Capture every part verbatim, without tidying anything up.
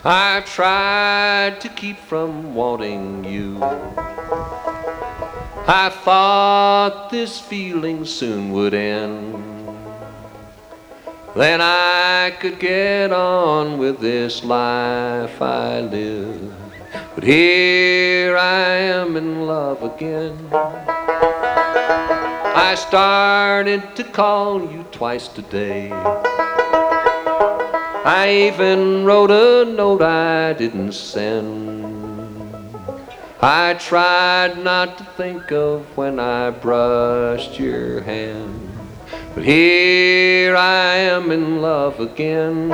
I've tried to keep from wanting you. I thought this feeling soon would end. Then I could get on with this life I live. But here I am in love again. I started to call you twice today. I even wrote a note I didn't send. I tried not to think of when I brushed your hand. But here I am in love again.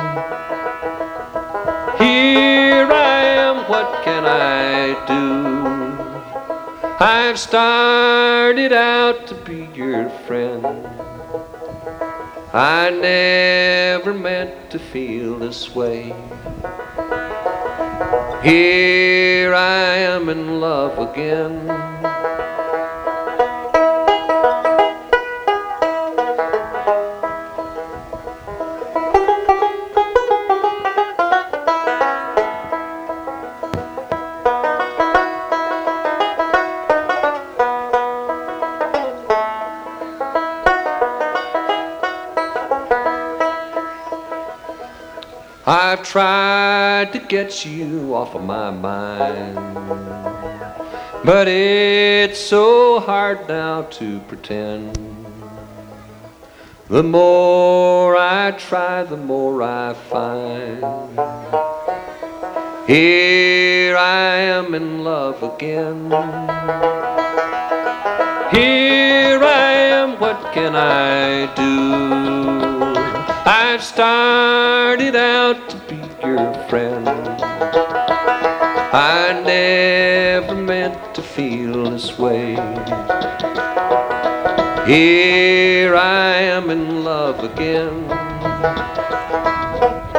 Here I am, what can I do? I've started out to be your friend. I never meant to feel this way. Here I am in love again. I've tried to get you off of my mind, but it's so hard now to pretend. The more I try, the more I find. Here I am in love again. Here I am, what can I do? I've started out to be your friend. I never meant to feel this way. Here I am in love again.